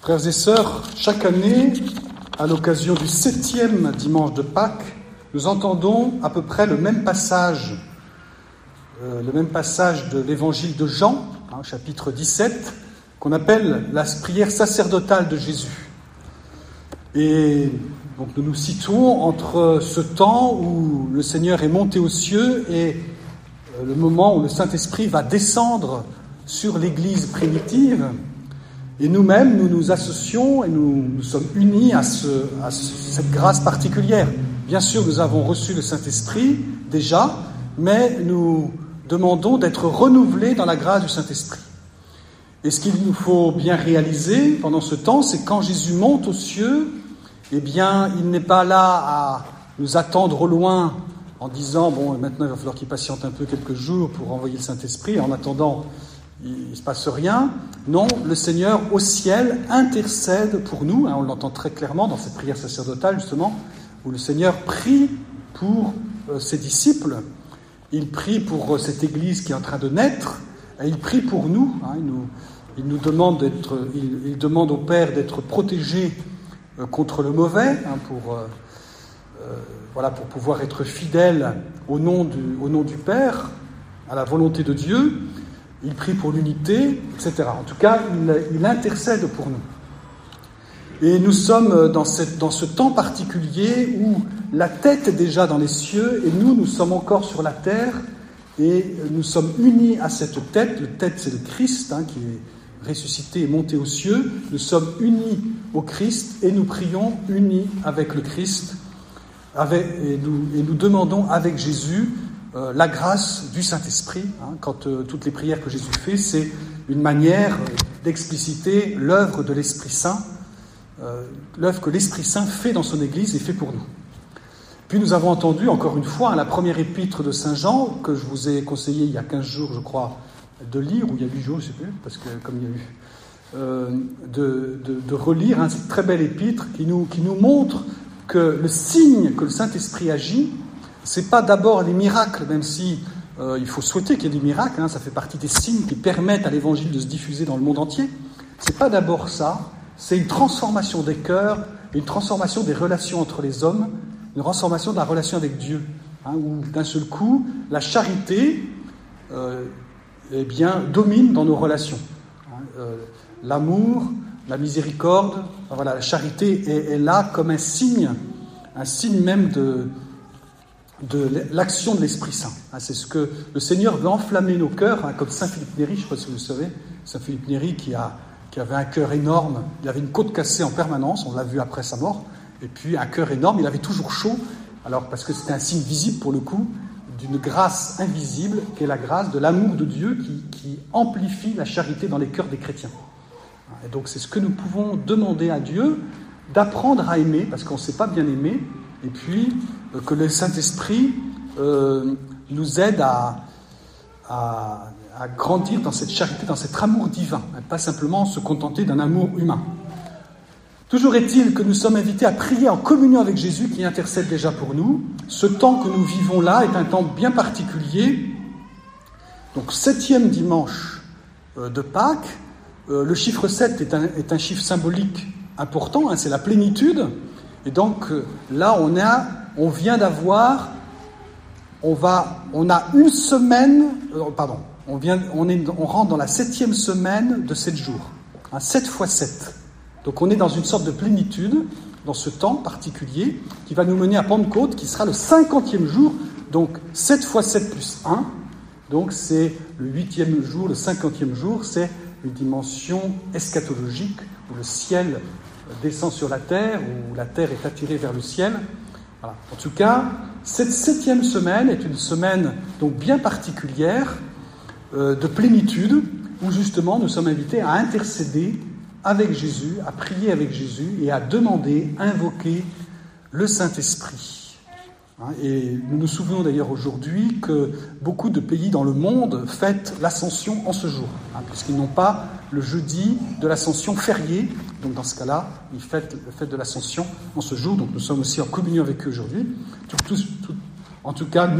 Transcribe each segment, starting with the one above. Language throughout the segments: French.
Frères et sœurs, chaque année, à l'occasion du 7e dimanche de Pâques, nous entendons à peu près le même passage de l'évangile de Jean, chapitre 17, qu'on appelle la prière sacerdotale de Jésus. Et donc nous nous situons entre ce temps où le Seigneur est monté aux cieux et le moment où le Saint-Esprit va descendre sur l'Église primitive. Et nous-mêmes, nous nous associons et nous sommes unis à cette grâce particulière. Bien sûr, nous avons reçu le Saint-Esprit déjà, mais nous demandons d'être renouvelés dans la grâce du Saint-Esprit. Et ce qu'il nous faut bien réaliser pendant ce temps, c'est quand Jésus monte aux cieux, eh bien, il n'est pas là à nous attendre au loin en disant « Bon, maintenant, il va falloir qu'il patiente un peu quelques jours pour envoyer le Saint-Esprit. En attendant, il ne se passe rien. » Non, le Seigneur, au ciel, intercède pour nous. On l'entend très clairement dans cette prière sacerdotale, justement, où le Seigneur prie pour ses disciples. Il prie pour cette Église qui est en train de naître. Et il prie pour nous. Il nous demande il demande au Père d'être protégés contre le mauvais, pour pouvoir être fidèles au nom du Père, à la volonté de Dieu. Il prie pour l'unité, etc. En tout cas, il intercède pour nous. Et nous sommes dans ce temps particulier où la tête est déjà dans les cieux et nous sommes encore sur la terre et nous sommes unis à cette tête. Le tête, c'est le Christ qui est ressuscité et monté aux cieux. Nous sommes unis au Christ et nous prions unis avec le Christ et nous demandons avec Jésus la grâce du Saint-Esprit. Quand toutes les prières que Jésus fait, c'est une manière d'expliciter l'œuvre de l'Esprit Saint, l'œuvre que l'Esprit Saint fait dans son Église et fait pour nous. Puis nous avons entendu encore une fois la première épître de Saint Jean, que je vous ai conseillé il y a 15 jours, je crois, de lire, ou il y a 8 jours, je ne sais plus, parce que comme il y a eu, de relire cette très belle épître qui nous montre que le signe que le Saint-Esprit agit, c'est pas d'abord les miracles, même si il faut souhaiter qu'il y ait des miracles, ça fait partie des signes qui permettent à l'Évangile de se diffuser dans le monde entier. C'est pas d'abord ça, c'est une transformation des cœurs, une transformation des relations entre les hommes, une transformation de la relation avec Dieu, où d'un seul coup, la charité domine dans nos relations. L'amour, la miséricorde, la charité est là comme un signe même de l'action de l'Esprit Saint. C'est ce que le Seigneur veut enflammer nos cœurs, comme Saint Philippe Néri, je ne sais pas si vous le savez, Saint Philippe Néri qui avait un cœur énorme, il avait une côte cassée en permanence, on l'a vu après sa mort, et puis un cœur énorme, il avait toujours chaud, alors parce que c'était un signe visible pour le coup, d'une grâce invisible, qui est la grâce de l'amour de Dieu qui amplifie la charité dans les cœurs des chrétiens. Et donc c'est ce que nous pouvons demander à Dieu, d'apprendre à aimer, parce qu'on ne sait pas bien aimer, et puis que le Saint-Esprit nous aide à grandir dans cette charité, dans cet amour divin, et pas simplement se contenter d'un amour humain. Toujours est-il que nous sommes invités à prier en communion avec Jésus qui intercède déjà pour nous. Ce temps que nous vivons là est un temps bien particulier. Donc 7e dimanche de Pâques, le chiffre 7 est un chiffre symbolique important, c'est la plénitude. Et donc là, on a une semaine, on rentre dans la 7e semaine de 7 jours, 7 fois 7. Donc on est dans une sorte de plénitude, dans ce temps particulier, qui va nous mener à Pentecôte, qui sera le 50e jour, donc 7 fois 7 plus 1, donc c'est le 8e jour, le 50e jour, c'est une dimension eschatologique, où le ciel descend sur la terre, où la terre est attirée vers le ciel. Voilà. En tout cas, cette 7e semaine est une semaine donc bien particulière de plénitude, où justement nous sommes invités à intercéder avec Jésus, à prier avec Jésus et à demander, invoquer le Saint-Esprit. Et nous nous souvenons d'ailleurs aujourd'hui que beaucoup de pays dans le monde fêtent l'Ascension en ce jour, puisqu'ils n'ont pas le jeudi de l'Ascension férié. Donc dans ce cas-là, ils fêtent le fête de l'Ascension en ce jour. Donc nous sommes aussi en communion avec eux aujourd'hui. En tout cas,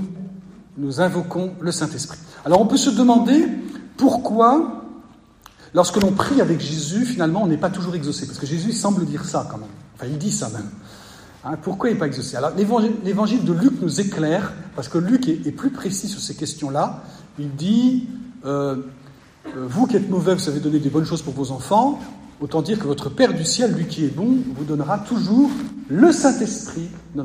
nous invoquons le Saint-Esprit. Alors on peut se demander pourquoi lorsque l'on prie avec Jésus, finalement, on n'est pas toujours exaucé. Parce que Jésus semble dire ça quand même. Enfin, il dit ça même. Pourquoi il n'est pas exaucé? Alors, l'évangile de Luc nous éclaire, parce que Luc est plus précis sur ces questions-là. Il dit, vous qui êtes mauvais, vous savez donner des bonnes choses pour vos enfants, autant dire que votre Père du ciel, lui qui est bon, vous donnera toujours le Saint-Esprit,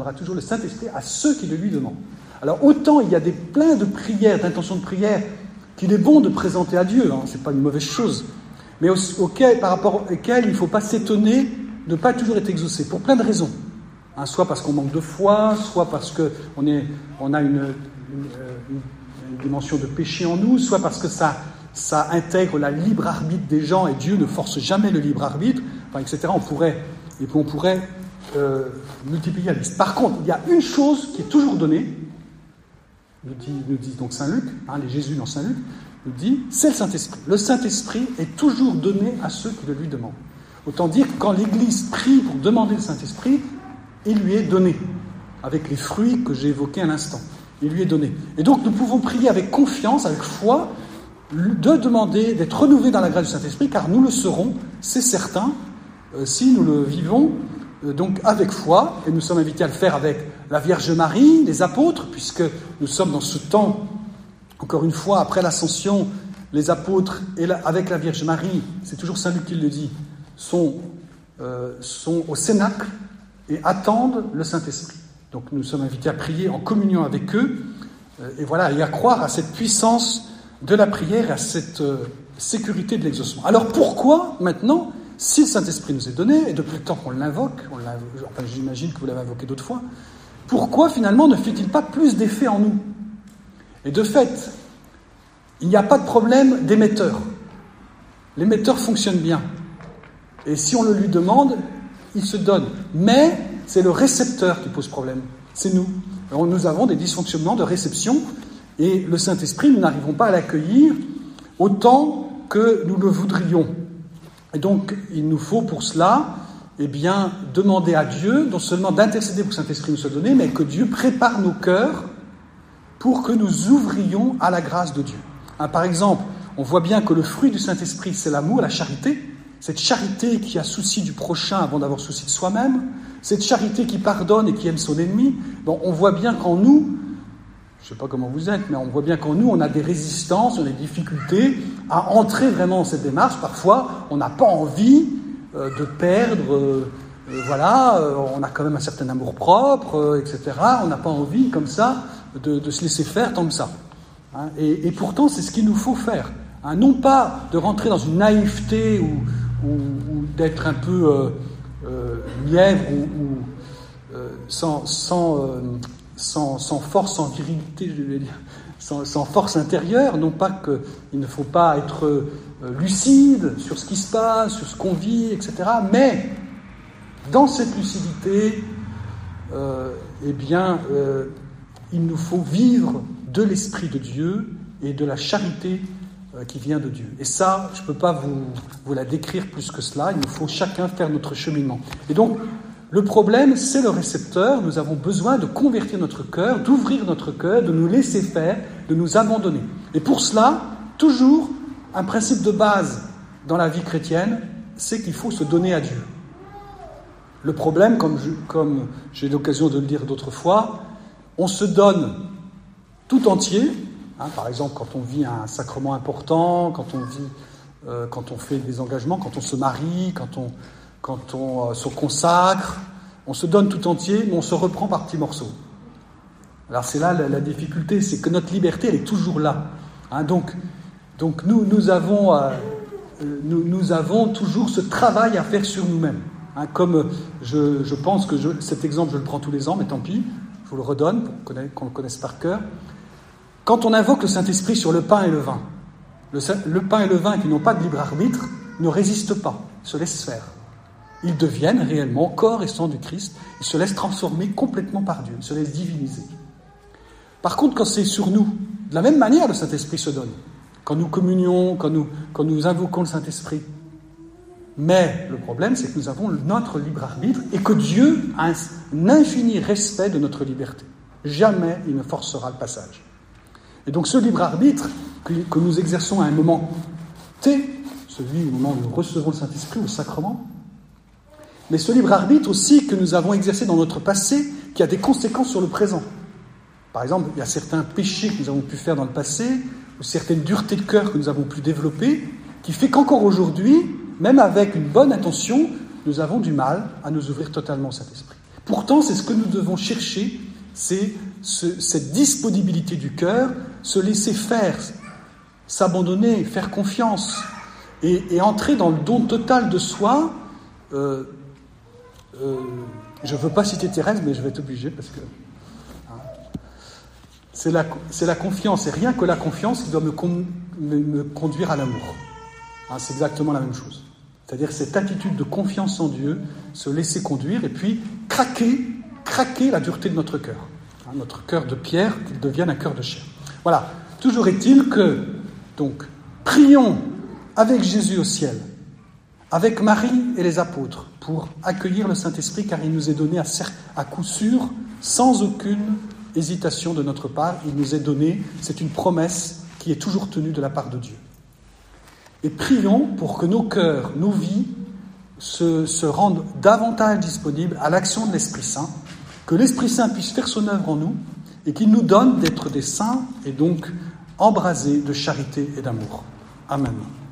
à ceux qui le lui demandent. Alors, autant il y a plein de prières, d'intentions de prière, qu'il est bon de présenter à Dieu, ce n'est pas une mauvaise chose, mais par rapport auxquelles il ne faut pas s'étonner de ne pas toujours être exaucé, pour plein de raisons. Soit parce qu'on manque de foi, soit parce qu'on a une dimension de péché en nous, soit parce que ça intègre la libre arbitre des gens, et Dieu ne force jamais le libre arbitre, etc. On pourrait multiplier la liste. Par contre, il y a une chose qui est toujours donnée, nous dit donc Saint Luc, les Jésus dans Saint Luc, nous dit, c'est le Saint-Esprit. Le Saint-Esprit est toujours donné à ceux qui le lui demandent. Autant dire que quand l'Église prie pour demander le Saint-Esprit, il lui est donné, avec les fruits que j'ai évoqués à l'instant. Il lui est donné. Et donc nous pouvons prier avec confiance, avec foi, de demander d'être renouvelés dans la grâce du Saint-Esprit, car nous le serons, c'est certain, si nous le vivons, donc avec foi, et nous sommes invités à le faire avec la Vierge Marie, les apôtres, puisque nous sommes dans ce temps, encore une fois, après l'Ascension, les apôtres, avec la Vierge Marie, c'est toujours Saint Luc qui le dit, sont au Cénacle et attendent le Saint-Esprit. Donc nous sommes invités à prier en communion avec eux, et à croire à cette puissance de la prière, à cette sécurité de l'exaucement. Alors pourquoi, maintenant, si le Saint-Esprit nous est donné, et depuis le temps qu'on l'invoque, j'imagine que vous l'avez invoqué d'autres fois, pourquoi finalement ne fait-il pas plus d'effet en nous? Et de fait, il n'y a pas de problème d'émetteur. L'émetteur fonctionne bien. Et si on le lui demande, il se donne. Mais c'est le récepteur qui pose problème. C'est nous. Alors, nous avons des dysfonctionnements de réception, et le Saint-Esprit, nous n'arrivons pas à l'accueillir autant que nous le voudrions. Et donc, il nous faut pour cela, demander à Dieu, non seulement d'intercéder pour que le Saint-Esprit nous soit donné, mais que Dieu prépare nos cœurs pour que nous ouvrions à la grâce de Dieu. Par exemple, on voit bien que le fruit du Saint-Esprit, c'est l'amour, la charité. Cette charité qui a souci du prochain avant d'avoir souci de soi-même. Cette charité qui pardonne et qui aime son ennemi. Bon, on voit bien qu'en nous, je ne sais pas comment vous êtes, mais on voit bien qu'en nous, on a des résistances, on a des difficultés à entrer vraiment dans cette démarche. Parfois, on n'a pas envie de perdre, on a quand même un certain amour-propre, etc. On n'a pas envie, comme ça, de se laisser faire tant que ça. Et pourtant, c'est ce qu'il nous faut faire. Non pas de rentrer dans une naïveté ou d'être un peu lièvre ou sans force, sans virilité, je vais dire, sans force intérieure. Non pas qu'il ne faut pas être lucide sur ce qui se passe, sur ce qu'on vit, etc. Mais dans cette lucidité, il nous faut vivre de l'Esprit de Dieu et de la charité qui vient de Dieu. Et ça, je ne peux pas vous la décrire plus que cela. Il nous faut chacun faire notre cheminement. Et donc, le problème, c'est le récepteur. Nous avons besoin de convertir notre cœur, d'ouvrir notre cœur, de nous laisser faire, de nous abandonner. Et pour cela, toujours, un principe de base dans la vie chrétienne, c'est qu'il faut se donner à Dieu. Le problème, comme j'ai eu l'occasion de le dire d'autres fois, on se donne tout entier. Par exemple, quand on vit un sacrement important, quand on fait des engagements, quand on se marie, quand on se consacre, on se donne tout entier, mais on se reprend par petits morceaux. Alors c'est là la difficulté, c'est que notre liberté, elle est toujours là. Donc nous avons toujours ce travail à faire sur nous-mêmes. Comme je pense que cet exemple, je le prends tous les ans, mais tant pis, je vous le redonne pour qu'on le connaisse par cœur. Quand on invoque le Saint-Esprit sur le pain et le vin, le pain et le vin qui n'ont pas de libre arbitre ne résistent pas, se laissent faire. Ils deviennent réellement corps et sang du Christ, ils se laissent transformer complètement par Dieu, ils se laissent diviniser. Par contre, quand c'est sur nous, de la même manière, le Saint-Esprit se donne. Quand nous communions, quand nous invoquons le Saint-Esprit. Mais le problème, c'est que nous avons notre libre arbitre et que Dieu a un infini respect de notre liberté. Jamais il ne forcera le passage. Et donc ce libre arbitre que nous exerçons à un moment T, celui au moment où nous recevons le Saint-Esprit, au sacrement, mais ce libre arbitre aussi que nous avons exercé dans notre passé, qui a des conséquences sur le présent. Par exemple, il y a certains péchés que nous avons pu faire dans le passé, ou certaines duretés de cœur que nous avons pu développer, qui fait qu'encore aujourd'hui, même avec une bonne intention, nous avons du mal à nous ouvrir totalement au Saint-Esprit. Pourtant, c'est ce que nous devons chercher, c'est cette disponibilité du cœur, se laisser faire, s'abandonner, faire confiance, et entrer dans le don total de soi. Je ne veux pas citer Thérèse, mais je vais être obligé, parce que c'est la confiance, et rien que la confiance qui doit me conduire à l'amour. C'est exactement la même chose. C'est-à-dire cette attitude de confiance en Dieu, se laisser conduire, et puis craquer la dureté de notre cœur. Notre cœur de pierre, qu'il devienne un cœur de chair. Voilà. Toujours est-il que, donc, prions avec Jésus au ciel, avec Marie et les apôtres, pour accueillir le Saint-Esprit, car il nous est donné à coup sûr, sans aucune hésitation de notre part. Il nous est donné, c'est une promesse qui est toujours tenue de la part de Dieu. Et prions pour que nos cœurs, nos vies, se rendent davantage disponibles à l'action de l'Esprit Saint, que l'Esprit Saint puisse faire son œuvre en nous, et qu'il nous donne d'être des saints, et donc embrasés de charité et d'amour. Amen.